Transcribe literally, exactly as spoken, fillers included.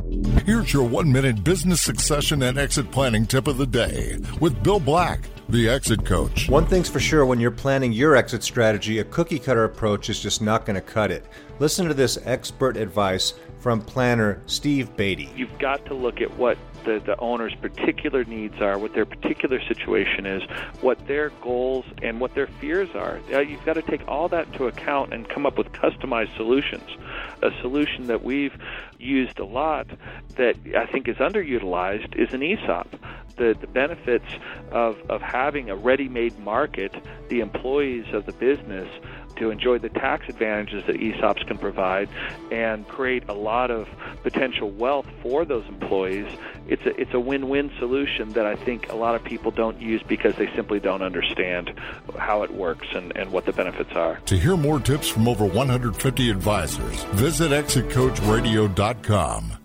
Here's your one-minute business succession and exit planning tip of the day with Bill Black, the Exit Coach. One thing's for sure, when you're planning your exit strategy, a cookie-cutter approach is just not going to cut it. Listen to this expert advice from planner Steve Beatty. You've got to look at what the, the owner's particular needs are, what their particular situation is, what their goals and what their fears are. You've got to take all that into account and come up with customized solutions. A solution that we've used a lot that I think is underutilized is an E S O P. The, the benefits of, of having a ready-made market, the employees of the business to enjoy the tax advantages that E S O Ps can provide and create a lot of potential wealth for those employees. It's a, it's a win-win solution that I think a lot of people don't use because they simply don't understand how it works and, and what the benefits are. To hear more tips from over one hundred fifty advisors, visit exit coach radio dot com.